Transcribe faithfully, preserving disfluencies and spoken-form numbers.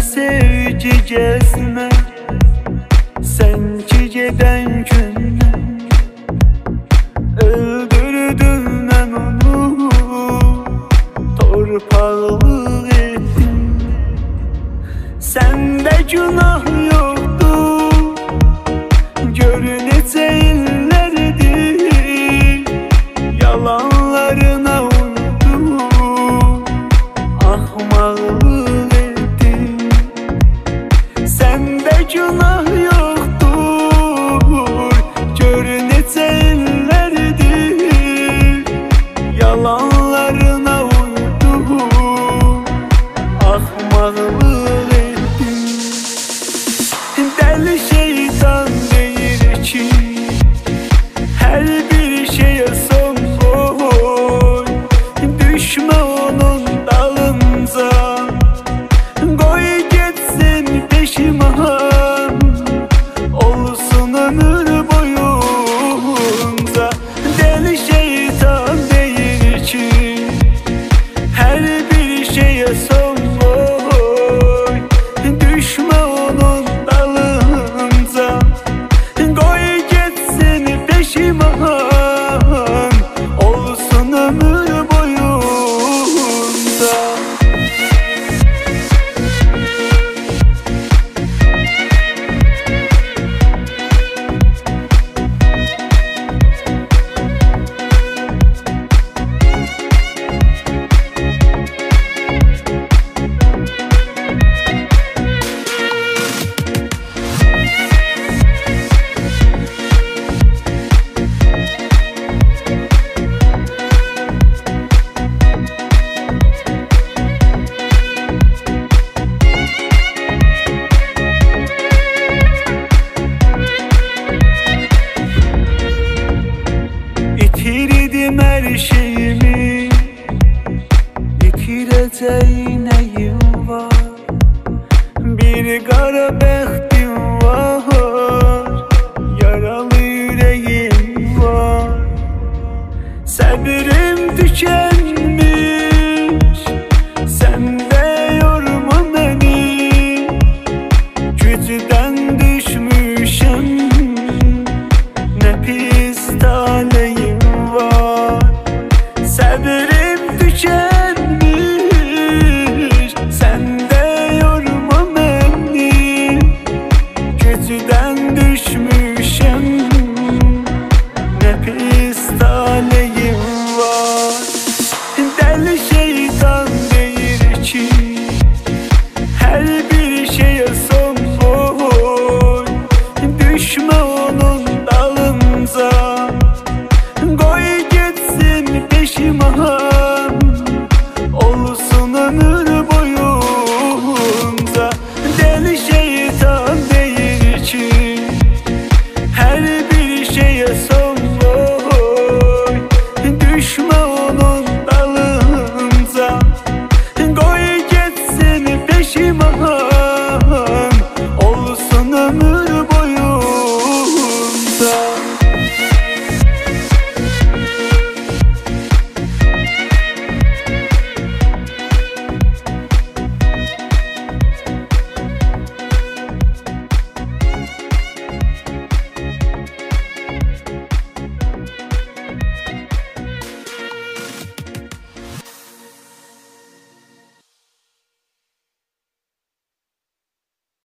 sevgi gezme, sen ki geden günden öldürdün ben onu, torpaqlıq ettin. Sende günah yoktu, gör necə illərdir yalanlarına uydun, axmaqlıq ettin. Sende günah yoktur, gör necə illərdir yalanlarına uydun, axmaqlıq ettin. Dəli şeytan deyir ki, hər bir şeyə son qoy, düşmə onun dalınca, qoy getsin peşiman, olsun ömür boyunca. Dəli şeytan deyir ki, hər bir şeyə son qoy, düşmə onun dalınca, qoy getsin peşiman, olsun ömür boyunca. İtirdim her şeyimi, itirəcək nəyim var, bir qara bəxtim var, yaralı ürəyim var. Səbrim tükənmiş, sən də yorma məni, gücdən düşmüşəm, nə pis taleyim var. Səbrim tükənmiş, sən də yorma məni, gücdən düşmüşəm, nə pis taleyim var. Dəli şeytan deyir ki, hər bir şeyə son qoy, düşmə onun dalınca, qoy getsin peşiman, olsun ömür boyunca. Dəli şeytan deyir ki, hər bir şeyə son qoy, düşmə onun